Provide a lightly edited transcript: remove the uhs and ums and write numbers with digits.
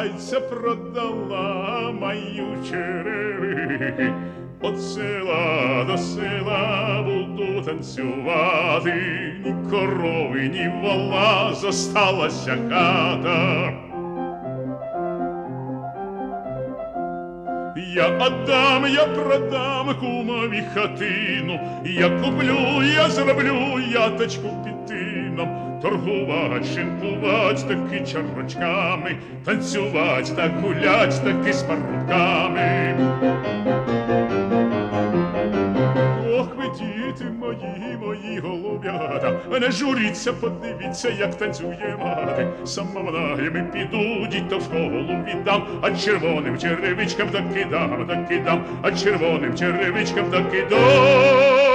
зайця продала, маю череви. От села до села буду танцювати, ні корови, ні вола, зосталася хата. Я отдам, я продам кумові хатину, я куплю, я зроблю яточку під тином, торгувать, шинкувать таки чарочками, танцювать та гулять таки з парубками. Ох ви, діти мої, мої голубята, не журіться, подивіться, як танцює мати. Сама вона, ми піду, дітей в школу віддам, а червоним черевичкам так і дам, а червоним черевичкам так і дам.